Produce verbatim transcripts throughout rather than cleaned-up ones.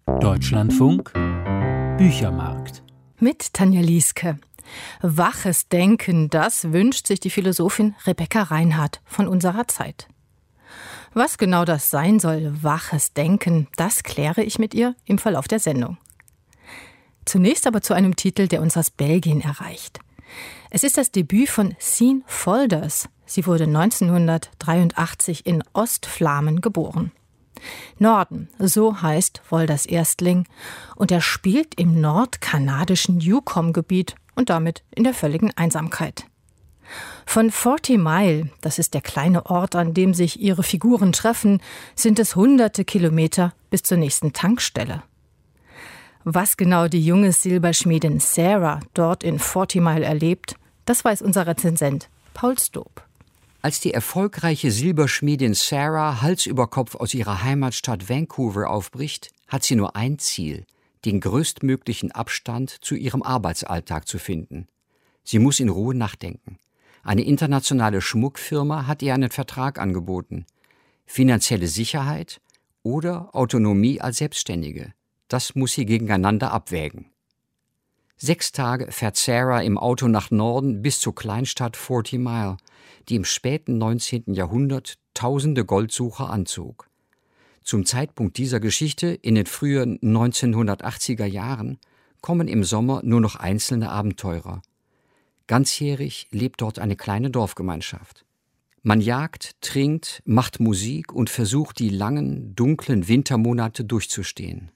Deutschlandfunk Büchermarkt mit Tanja Lieske. Waches Denken, das wünscht sich die Philosophin Rebecca Reinhardt von unserer Zeit. Was genau das sein soll, waches Denken, das kläre ich mit ihr im Verlauf der Sendung. Zunächst aber zu einem Titel, der uns aus Belgien erreicht. Es ist das Debüt von Sien Volders. Sie wurde neunzehnhundertdreiundachtzig in Ostflamen geboren. Norden, so heißt Volders Erstling, und er spielt im nordkanadischen Yukon-Gebiet und damit in der völligen Einsamkeit. Von Forty Mile, das ist der kleine Ort, an dem sich ihre Figuren treffen, sind es hunderte Kilometer bis zur nächsten Tankstelle. Was genau die junge Silberschmiedin Sarah dort in Forty Mile erlebt, das weiß unser Rezensent Paul Stoop. Als die erfolgreiche Silberschmiedin Sarah Hals über Kopf aus ihrer Heimatstadt Vancouver aufbricht, hat sie nur ein Ziel, den größtmöglichen Abstand zu ihrem Arbeitsalltag zu finden. Sie muss in Ruhe nachdenken. Eine internationale Schmuckfirma hat ihr einen Vertrag angeboten. Finanzielle Sicherheit oder Autonomie als Selbstständige. Das muss sie gegeneinander abwägen. Sechs Tage fährt Sarah im Auto nach Norden bis zur Kleinstadt Forty Mile, die im späten neunzehnten Jahrhundert tausende Goldsucher anzog. Zum Zeitpunkt dieser Geschichte, in den frühen neunzehnhundertachtziger Jahren, kommen im Sommer nur noch einzelne Abenteurer. Ganzjährig lebt dort eine kleine Dorfgemeinschaft. Man jagt, trinkt, macht Musik und versucht, die langen, dunklen Wintermonate durchzustehen.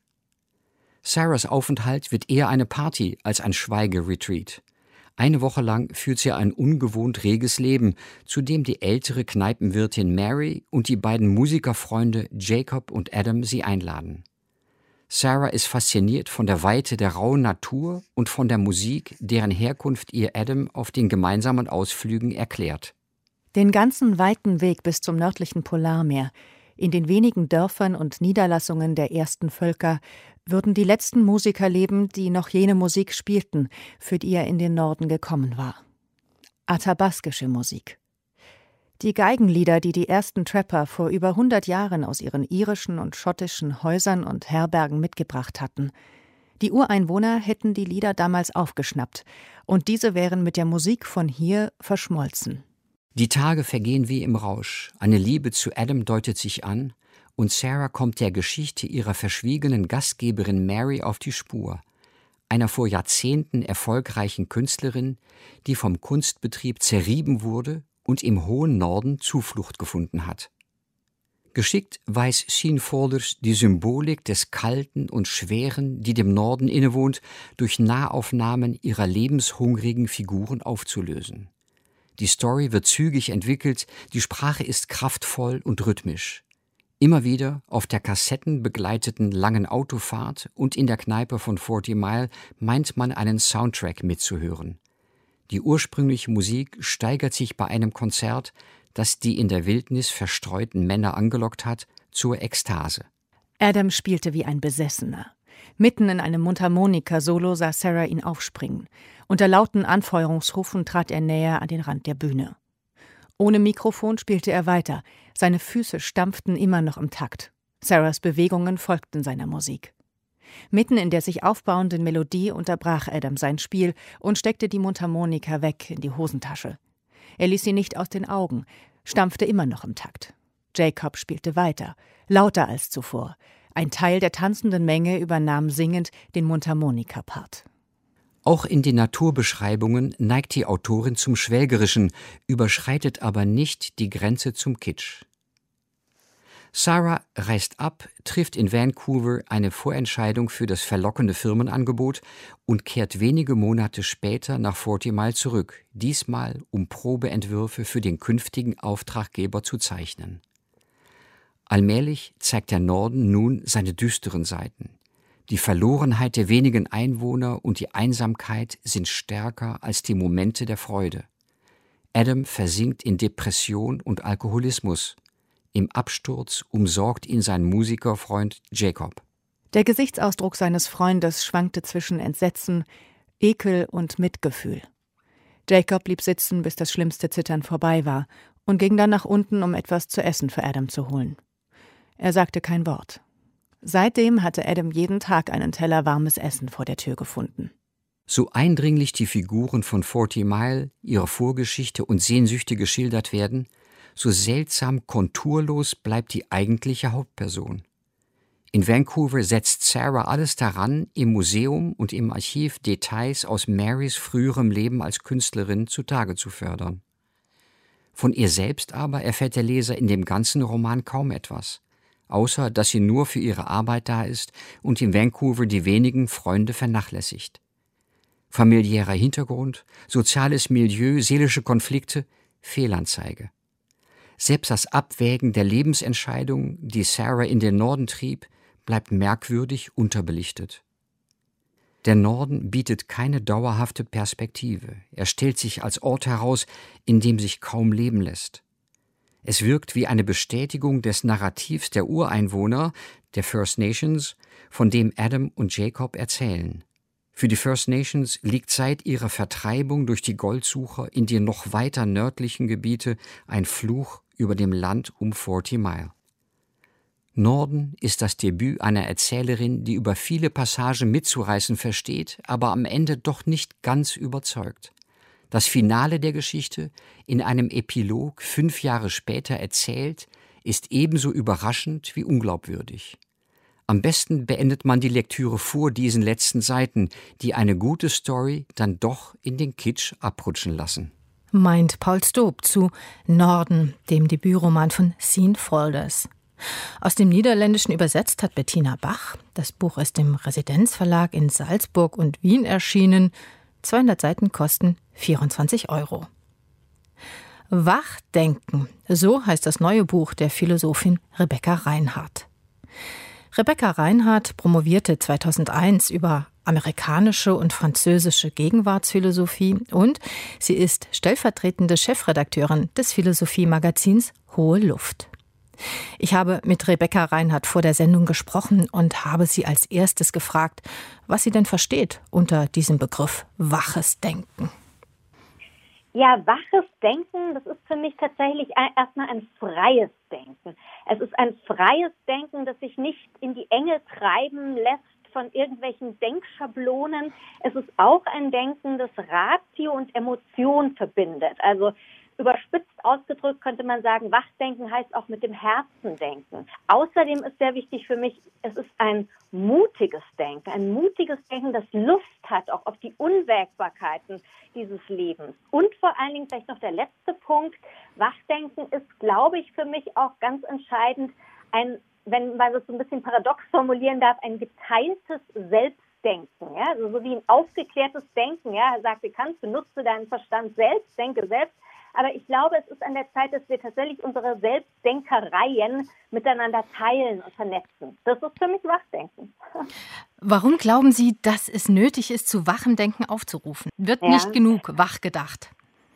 Sarahs Aufenthalt wird eher eine Party als ein Schweigeretreat. Eine Woche lang führt sie ein ungewohnt reges Leben, zu dem die ältere Kneipenwirtin Mary und die beiden Musikerfreunde Jacob und Adam sie einladen. Sarah ist fasziniert von der Weite der rauen Natur und von der Musik, deren Herkunft ihr Adam auf den gemeinsamen Ausflügen erklärt. Den ganzen weiten Weg bis zum nördlichen Polarmeer, in den wenigen Dörfern und Niederlassungen der ersten Völker, würden die letzten Musiker leben, die noch jene Musik spielten, für die er in den Norden gekommen war. Athabaskische Musik. Die Geigenlieder, die die ersten Trapper vor über hundert Jahren aus ihren irischen und schottischen Häusern und Herbergen mitgebracht hatten. Die Ureinwohner hätten die Lieder damals aufgeschnappt, und diese wären mit der Musik von hier verschmolzen. Die Tage vergehen wie im Rausch. Eine Liebe zu Adam deutet sich an, und Sarah kommt der Geschichte ihrer verschwiegenen Gastgeberin Mary auf die Spur, einer vor Jahrzehnten erfolgreichen Künstlerin, die vom Kunstbetrieb zerrieben wurde und im hohen Norden Zuflucht gefunden hat. Geschickt weiß Sien Volders die Symbolik des Kalten und Schweren, die dem Norden innewohnt, durch Nahaufnahmen ihrer lebenshungrigen Figuren aufzulösen. Die Story wird zügig entwickelt, die Sprache ist kraftvoll und rhythmisch. Immer wieder auf der kassettenbegleiteten langen Autofahrt und in der Kneipe von Forty Mile meint man einen Soundtrack mitzuhören. Die ursprüngliche Musik steigert sich bei einem Konzert, das die in der Wildnis verstreuten Männer angelockt hat, zur Ekstase. Adam spielte wie ein Besessener. Mitten in einem Mundharmonika-Solo sah Sarah ihn aufspringen. Unter lauten Anfeuerungsrufen trat er näher an den Rand der Bühne. Ohne Mikrofon spielte er weiter. Seine Füße stampften immer noch im Takt. Sarahs Bewegungen folgten seiner Musik. Mitten in der sich aufbauenden Melodie unterbrach Adam sein Spiel und steckte die Mundharmonika weg in die Hosentasche. Er ließ sie nicht aus den Augen, stampfte immer noch im Takt. Jacob spielte weiter, lauter als zuvor. Ein Teil der tanzenden Menge übernahm singend den Mundharmonika-Part. Auch in den Naturbeschreibungen neigt die Autorin zum Schwelgerischen, überschreitet aber nicht die Grenze zum Kitsch. Sarah reist ab, trifft in Vancouver eine Vorentscheidung für das verlockende Firmenangebot und kehrt wenige Monate später nach Forty Mile zurück, diesmal um Probeentwürfe für den künftigen Auftraggeber zu zeichnen. Allmählich zeigt der Norden nun seine düsteren Seiten. Die Verlorenheit der wenigen Einwohner und die Einsamkeit sind stärker als die Momente der Freude. Adam versinkt in Depression und Alkoholismus. Im Absturz umsorgt ihn sein Musikerfreund Jacob. Der Gesichtsausdruck seines Freundes schwankte zwischen Entsetzen, Ekel und Mitgefühl. Jacob blieb sitzen, bis das schlimmste Zittern vorbei war, und ging dann nach unten, um etwas zu essen für Adam zu holen. Er sagte kein Wort. Seitdem hatte Adam jeden Tag einen Teller warmes Essen vor der Tür gefunden. So eindringlich die Figuren von Forty Mile, ihre Vorgeschichte und Sehnsüchte geschildert werden, so seltsam konturlos bleibt die eigentliche Hauptperson. In Vancouver setzt Sarah alles daran, im Museum und im Archiv Details aus Marys früherem Leben als Künstlerin zutage zu fördern. Von ihr selbst aber erfährt der Leser in dem ganzen Roman kaum etwas, außer dass sie nur für ihre Arbeit da ist und in Vancouver die wenigen Freunde vernachlässigt. Familiärer Hintergrund, soziales Milieu, seelische Konflikte, Fehlanzeige. Selbst das Abwägen der Lebensentscheidung, die Sarah in den Norden trieb, bleibt merkwürdig unterbelichtet. Der Norden bietet keine dauerhafte Perspektive. Er stellt sich als Ort heraus, in dem sich kaum leben lässt. Es wirkt wie eine Bestätigung des Narrativs der Ureinwohner, der First Nations, von dem Adam und Jacob erzählen. Für die First Nations liegt seit ihrer Vertreibung durch die Goldsucher in die noch weiter nördlichen Gebiete ein Fluch über dem Land um Forty Mile. Norden ist das Debüt einer Erzählerin, die über viele Passagen mitzureißen versteht, aber am Ende doch nicht ganz überzeugt. Das Finale der Geschichte, in einem Epilog fünf Jahre später erzählt, ist ebenso überraschend wie unglaubwürdig. Am besten beendet man die Lektüre vor diesen letzten Seiten, die eine gute Story dann doch in den Kitsch abrutschen lassen. Meint Paul Stoop zu Norden, dem Debütroman von Sean Folders. Aus dem Niederländischen übersetzt hat Bettina Bach. Das Buch ist im Residenzverlag in Salzburg und Wien erschienen. zweihundert Seiten kosten vierundzwanzig Euro. Wachdenken, so heißt das neue Buch der Philosophin Rebecca Reinhardt. Rebecca Reinhardt promovierte zweitausendeins über amerikanische und französische Gegenwartsphilosophie und sie ist stellvertretende Chefredakteurin des Philosophiemagazins Hohe Luft. Ich habe mit Rebecca Reinhardt vor der Sendung gesprochen und habe sie als erstes gefragt, was sie denn versteht unter diesem Begriff waches Denken. Ja, waches Denken, das ist für mich tatsächlich erstmal ein freies Denken. Es ist ein freies Denken, das sich nicht in die Enge treiben lässt von irgendwelchen Denkschablonen. Es ist auch ein Denken, das Ratio und Emotion verbindet. Also überspitzt ausgedrückt könnte man sagen, Wachdenken heißt auch mit dem Herzen denken. Außerdem ist sehr wichtig für mich, es ist ein mutiges Denken, ein mutiges Denken, das Lust hat auch auf die Unwägbarkeiten dieses Lebens. Und vor allen Dingen vielleicht noch der letzte Punkt, Wachdenken ist, glaube ich, für mich auch ganz entscheidend, ein, wenn man das so ein bisschen paradox formulieren darf, ein geteiltes Selbstdenken. Ja? Also so wie ein aufgeklärtes Denken. Ja? Er sagt, du kannst, benutze deinen Verstand selbst, denke selbst. Aber ich glaube, es ist an der Zeit, dass wir tatsächlich unsere Selbstdenkereien miteinander teilen und vernetzen. Das ist für mich Wachdenken. Warum glauben Sie, dass es nötig ist, zu wachem Denken aufzurufen? Wird ja. nicht genug wach gedacht?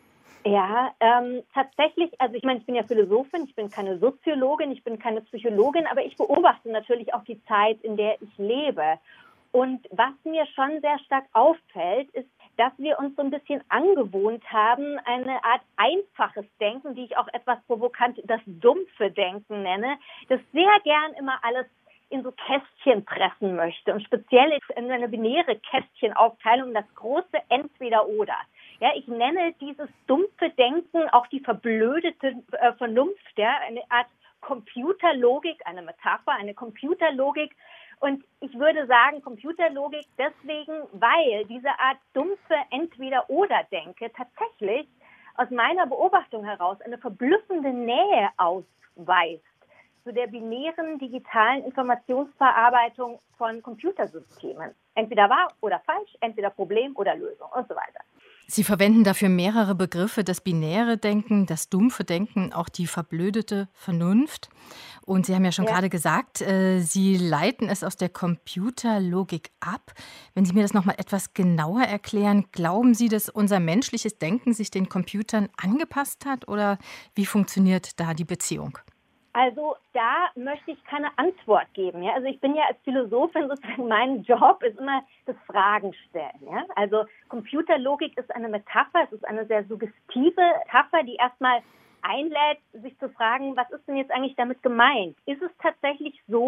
Ja, ähm, tatsächlich, also ich meine, ich bin ja Philosophin, ich bin keine Soziologin, ich bin keine Psychologin, aber ich beobachte natürlich auch die Zeit, in der ich lebe. Und was mir schon sehr stark auffällt, ist, dass wir uns so ein bisschen angewohnt haben, eine Art einfaches Denken, die ich auch etwas provokant das dumpfe Denken nenne, das sehr gern immer alles in so Kästchen pressen möchte und speziell in eine binäre Kästchenaufteilung, das große Entweder-Oder. Ja, ich nenne dieses dumpfe Denken auch die verblödete äh, Vernunft, ja, eine Art Computerlogik, eine Metapher, eine Computerlogik. Und ich würde sagen, Computerlogik deswegen, weil diese Art dumpfe Entweder-Oder-Denke tatsächlich aus meiner Beobachtung heraus eine verblüffende Nähe ausweist zu der binären digitalen Informationsverarbeitung von Computersystemen. Entweder wahr oder falsch, entweder Problem oder Lösung und so weiter. Sie verwenden dafür mehrere Begriffe, das binäre Denken, das dumpfe Denken, auch die verblödete Vernunft. Und Sie haben ja schon ja. gerade gesagt, äh, Sie leiten es aus der Computerlogik ab. Wenn Sie mir das noch mal etwas genauer erklären, glauben Sie, dass unser menschliches Denken sich den Computern angepasst hat oder wie funktioniert da die Beziehung? Also da möchte ich keine Antwort geben. Ja? Also ich bin ja als Philosophin sozusagen, mein Job ist immer das Fragen stellen. Ja? Also Computerlogik ist eine Metapher, es ist eine sehr suggestive Metapher, die erstmal einlädt, sich zu fragen, was ist denn jetzt eigentlich damit gemeint? Ist es tatsächlich so,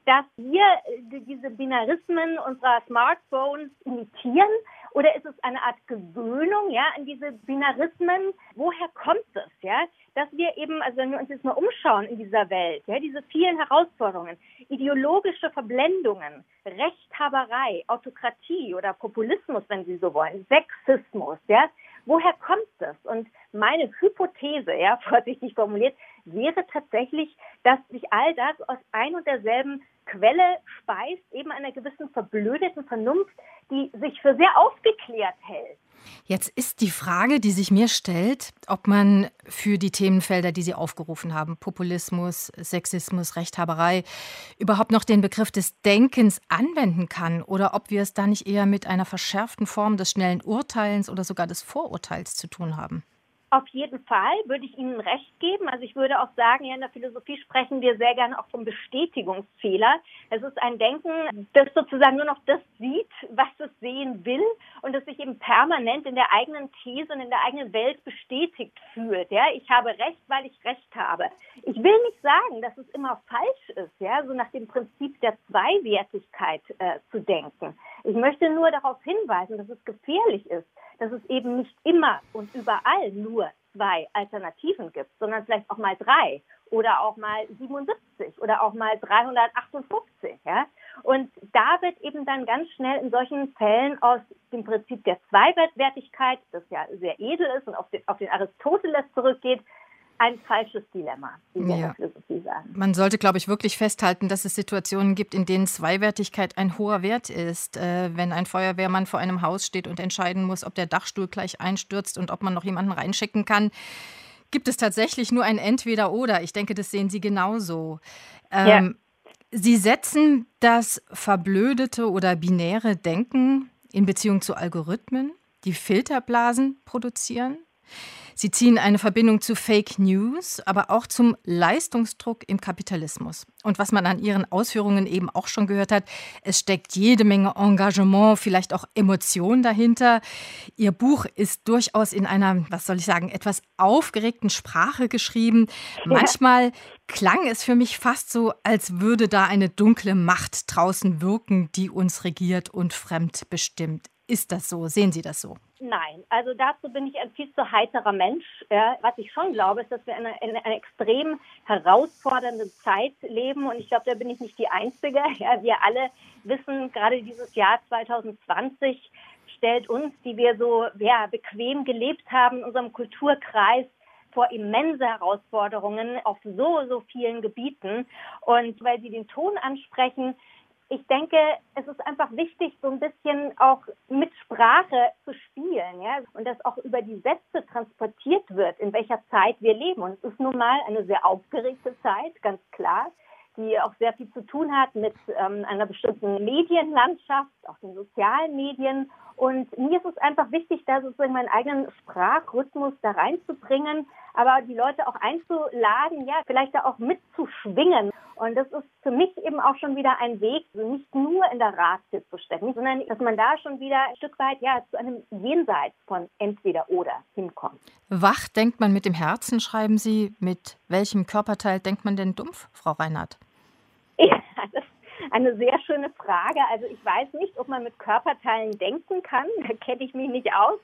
dass wir diese Binarismen unserer Smartphones imitieren? Oder ist es eine Art Gewöhnung, ja, an diese Binarismen? Woher kommt es, ja? Dass wir eben, also wenn wir uns jetzt mal umschauen in dieser Welt, ja, diese vielen Herausforderungen, ideologische Verblendungen, Rechthaberei, Autokratie oder Populismus, wenn Sie so wollen, Sexismus, ja, woher kommt das? Und meine Hypothese, ja, vorsichtig formuliert, wäre tatsächlich, dass sich all das aus ein und derselben Quelle speist, eben einer gewissen verblödeten Vernunft, die sich für sehr aufgeklärt hält. Jetzt ist die Frage, die sich mir stellt, ob man für die Themenfelder, die Sie aufgerufen haben, Populismus, Sexismus, Rechthaberei, überhaupt noch den Begriff des Denkens anwenden kann oder ob wir es da nicht eher mit einer verschärften Form des schnellen Urteilens oder sogar des Vorurteils zu tun haben. Auf jeden Fall würde ich Ihnen recht geben. Also ich würde auch sagen, ja, in der Philosophie sprechen wir sehr gerne auch vom Bestätigungsfehler. Es ist ein Denken, das sozusagen nur noch das sieht, was es sehen will und das sich eben permanent in der eigenen These und in der eigenen Welt bestätigt fühlt. Ja, ich habe Recht, weil ich Recht habe. Ich will nicht sagen, dass es immer falsch ist, ja, so nach dem Prinzip der Zweiwertigkeit äh, zu denken. Ich möchte nur darauf hinweisen, dass es gefährlich ist, dass es eben nicht immer und überall nur zwei Alternativen gibt, sondern vielleicht auch mal drei oder auch mal siebenundsiebzig oder auch mal dreihundertachtundfünfzig. Ja? Und da wird eben dann ganz schnell in solchen Fällen aus dem Prinzip der Zweiwertigkeit, das ja sehr edel ist und auf den, auf den Aristoteles zurückgeht, ein falsches Dilemma, wie wir in der Philosophie sagen. Man sollte, glaube ich, wirklich festhalten, dass es Situationen gibt, in denen Zweiwertigkeit ein hoher Wert ist. Äh, wenn ein Feuerwehrmann vor einem Haus steht und entscheiden muss, ob der Dachstuhl gleich einstürzt und ob man noch jemanden reinschicken kann, gibt es tatsächlich nur ein Entweder-Oder. Ich denke, das sehen Sie genauso. Ähm, ja. Sie setzen das verblödete oder binäre Denken in Beziehung zu Algorithmen, die Filterblasen produzieren. Sie ziehen eine Verbindung zu Fake News, aber auch zum Leistungsdruck im Kapitalismus. Und was man an Ihren Ausführungen eben auch schon gehört hat, es steckt jede Menge Engagement, vielleicht auch Emotion dahinter. Ihr Buch ist durchaus in einer, was soll ich sagen, etwas aufgeregten Sprache geschrieben. Manchmal klang es für mich fast so, als würde da eine dunkle Macht draußen wirken, die uns regiert und fremdbestimmt. Ist das so? Sehen Sie das so? Nein, also dazu bin ich ein viel zu heiterer Mensch. Ja, was ich schon glaube, ist, dass wir in einer, in einer extrem herausfordernden Zeit leben. Und ich glaube, da bin ich nicht die Einzige. Ja, wir alle wissen, gerade dieses Jahr zwanzig zwanzig stellt uns, die wir so ja, bequem gelebt haben in unserem Kulturkreis, vor immense Herausforderungen auf so, so vielen Gebieten. Und weil Sie den Ton ansprechen, ich denke, es ist einfach wichtig, so ein bisschen auch mit Sprache zu spielen, ja, und dass auch über die Sätze transportiert wird, in welcher Zeit wir leben. Und es ist nun mal eine sehr aufgeregte Zeit, ganz klar, die auch sehr viel zu tun hat mit ähm, einer bestimmten Medienlandschaft, auch den sozialen Medien. Und mir ist es einfach wichtig, da sozusagen meinen eigenen Sprachrhythmus da reinzubringen, aber die Leute auch einzuladen, ja, vielleicht da auch mitzuschwingen. Und das ist für mich eben auch schon wieder ein Weg, nicht nur in der Ratio zu stecken, sondern dass man da schon wieder ein Stück weit ja zu einem Jenseits von entweder oder hinkommt. Wach denkt man mit dem Herzen, schreiben Sie. Mit welchem Körperteil denkt man denn dumpf, Frau Reinhardt? Ja, das ist eine sehr schöne Frage. Also ich weiß nicht, ob man mit Körperteilen denken kann. Da kenne ich mich nicht aus.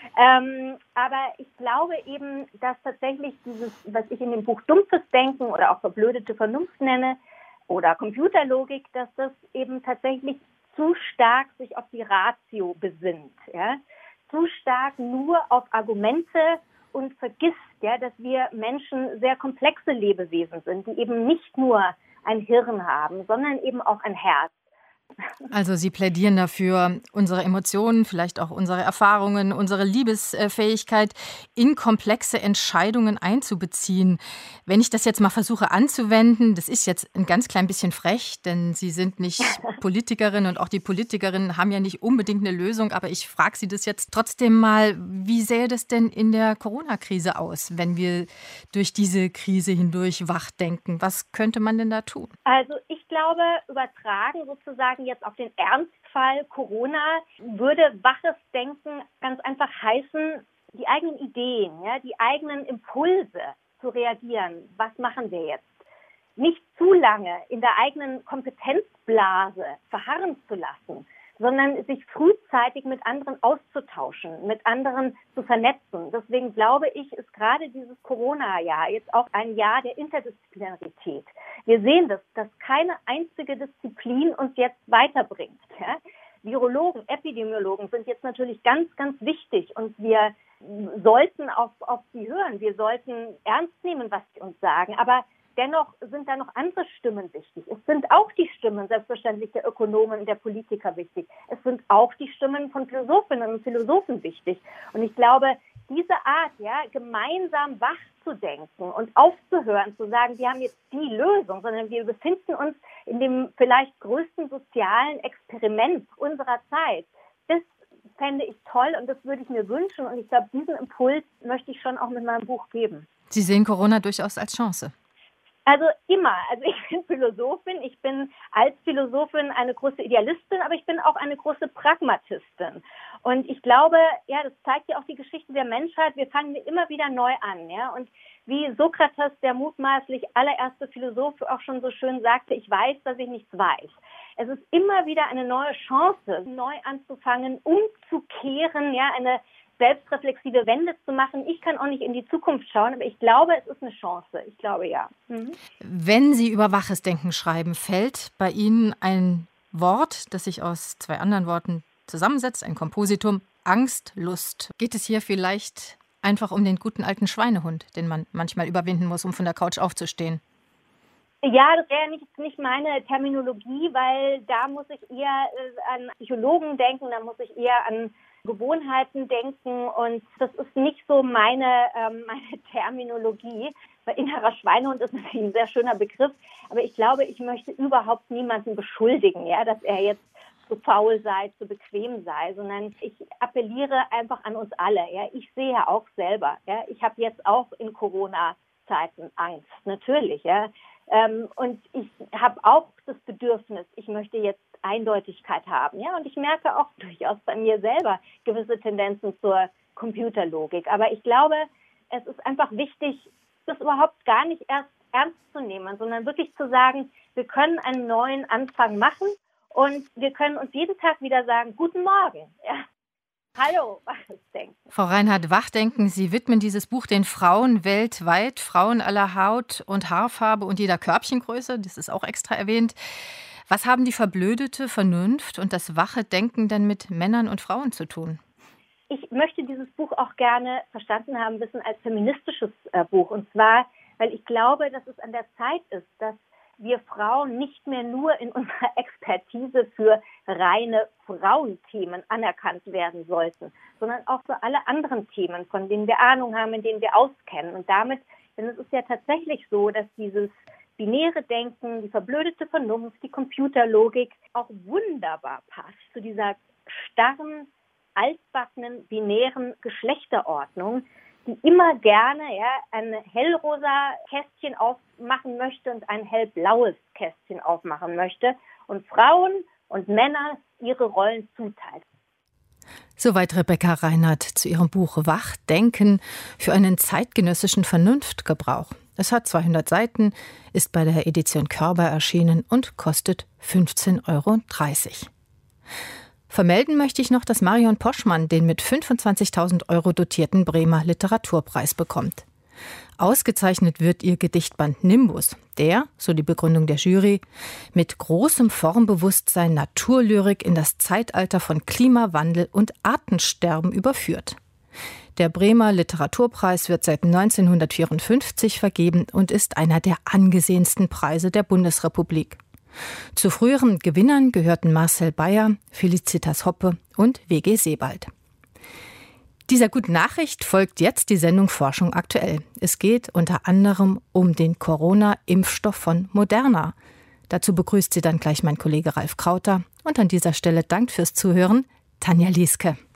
Ähm, aber ich glaube eben, dass tatsächlich dieses, was ich in dem Buch dumpfes Denken oder auch verblödete Vernunft nenne oder Computerlogik, dass das eben tatsächlich zu stark sich auf die Ratio besinnt. Ja? Zu stark nur auf Argumente und vergisst, ja, dass wir Menschen sehr komplexe Lebewesen sind, die eben nicht nur ein Hirn haben, sondern eben auch ein Herz. Also Sie plädieren dafür, unsere Emotionen, vielleicht auch unsere Erfahrungen, unsere Liebesfähigkeit in komplexe Entscheidungen einzubeziehen. Wenn ich das jetzt mal versuche anzuwenden, das ist jetzt ein ganz klein bisschen frech, denn Sie sind nicht Politikerin und auch die Politikerinnen haben ja nicht unbedingt eine Lösung, aber ich frage Sie das jetzt trotzdem mal, wie sähe das denn in der Corona-Krise aus, wenn wir durch diese Krise hindurch wach denken? Was könnte man denn da tun? Also ich glaube, übertragen sozusagen jetzt auf den Ernstfall Corona würde waches Denken ganz einfach heißen, die eigenen Ideen, ja, die eigenen Impulse zu reagieren. Was machen wir jetzt? nicht zu lange in der eigenen Kompetenzblase verharren zu lassen, sondern sich frühzeitig mit anderen auszutauschen, mit anderen zu vernetzen. Deswegen glaube ich, ist gerade dieses Corona-Jahr jetzt auch ein Jahr der Interdisziplinarität. Wir sehen das, dass keine einzige Disziplin uns jetzt weiterbringt. Ja? Virologen, Epidemiologen sind jetzt natürlich ganz, ganz wichtig und wir sollten auf, auf sie hören. Wir sollten ernst nehmen, was sie uns sagen. Aber dennoch sind da noch andere Stimmen wichtig. Es sind auch die Stimmen, selbstverständlich, der Ökonomen und der Politiker wichtig. Es sind auch die Stimmen von Philosophinnen und Philosophen wichtig. Und ich glaube, diese Art, ja, gemeinsam wach zu denken und aufzuhören, zu sagen, wir haben jetzt die Lösung, sondern wir befinden uns in dem vielleicht größten sozialen Experiment unserer Zeit. Das fände ich toll und das würde ich mir wünschen. Und ich glaube, diesen Impuls möchte ich schon auch mit meinem Buch geben. Sie sehen Corona durchaus als Chance. Also immer. Also ich bin Philosophin, ich bin als Philosophin eine große Idealistin, aber ich bin auch eine große Pragmatistin. Und ich glaube, ja, das zeigt ja auch die Geschichte der Menschheit, wir fangen immer wieder neu an, ja. Und wie Sokrates, der mutmaßlich allererste Philosoph, auch schon so schön sagte, ich weiß, dass ich nichts weiß. Es ist immer wieder eine neue Chance, neu anzufangen, umzukehren, ja, eine selbstreflexive Wende zu machen. Ich kann auch nicht in die Zukunft schauen, aber ich glaube, es ist eine Chance. Ich glaube, ja. Mhm. Wenn Sie über waches Denken schreiben, fällt bei Ihnen ein Wort, das sich aus zwei anderen Worten zusammensetzt, ein Kompositum, Angst, Lust. Geht es hier vielleicht einfach um den guten alten Schweinehund, den man manchmal überwinden muss, um von der Couch aufzustehen? Ja, das wäre nicht, nicht meine Terminologie, weil da muss ich eher äh, an Psychologen denken, da muss ich eher an Gewohnheiten denken und das ist nicht so meine, ähm, meine Terminologie, weil innerer Schweinehund ist natürlich ein sehr schöner Begriff, aber ich glaube, ich möchte überhaupt niemanden beschuldigen, ja, dass er jetzt zu faul sei, zu bequem sei, sondern ich appelliere einfach an uns alle. Ja, ich sehe ja auch selber, ja, ich habe jetzt auch in Corona-Zeiten Angst, natürlich, ja, ähm, und ich habe auch das Bedürfnis, ich möchte jetzt Eindeutigkeit haben, ja, und ich merke auch durchaus bei mir selber gewisse Tendenzen zur Computerlogik. Aber ich glaube, es ist einfach wichtig, das überhaupt gar nicht erst ernst zu nehmen, sondern wirklich zu sagen, wir können einen neuen Anfang machen und wir können uns jeden Tag wieder sagen, guten Morgen, ja. Hallo, waches Denken. Frau Reinhardt, Wachdenken, Sie widmen dieses Buch den Frauen weltweit, Frauen aller Haut- und Haarfarbe und jeder Körbchengröße, das ist auch extra erwähnt. Was haben die verblödete Vernunft und das wache Denken denn mit Männern und Frauen zu tun? Ich möchte dieses Buch auch gerne verstanden haben wissen als feministisches äh, Buch. Und zwar, weil ich glaube, dass es an der Zeit ist, dass wir Frauen nicht mehr nur in unserer Expertise für reine Frauenthemen anerkannt werden sollten, sondern auch für alle anderen Themen, von denen wir Ahnung haben, in denen wir auskennen. Und damit, denn es ist ja tatsächlich so, dass dieses binäre Denken, die verblödete Vernunft, die Computerlogik auch wunderbar passt zu dieser starren, altbackenen, binären Geschlechterordnung, die immer gerne ja, ein hellrosa Kästchen aufmachen möchte und ein hellblaues Kästchen aufmachen möchte und Frauen und Männer ihre Rollen zuteilt. Soweit Rebecca Reinhardt zu ihrem Buch Wachdenken für einen zeitgenössischen Vernunftgebrauch. Es hat zweihundert Seiten, ist bei der Edition Körber erschienen und kostet fünfzehn Euro dreißig. Vermelden möchte ich noch, dass Marion Poschmann den mit fünfundzwanzigtausend Euro dotierten Bremer Literaturpreis bekommt. Ausgezeichnet wird ihr Gedichtband Nimbus, der, so die Begründung der Jury, mit großem Formbewusstsein Naturlyrik in das Zeitalter von Klimawandel und Artensterben überführt. Der Bremer Literaturpreis wird seit neunzehnhundertvierundfünfzig vergeben und ist einer der angesehensten Preise der Bundesrepublik. Zu früheren Gewinnern gehörten Marcel Beyer, Felicitas Hoppe und W G Sebald. Dieser guten Nachricht folgt jetzt die Sendung Forschung aktuell. Es geht unter anderem um den Corona-Impfstoff von Moderna. Dazu begrüßt sie dann gleich mein Kollege Ralf Krauter. Und an dieser Stelle dankt fürs Zuhören Tanja Lieske.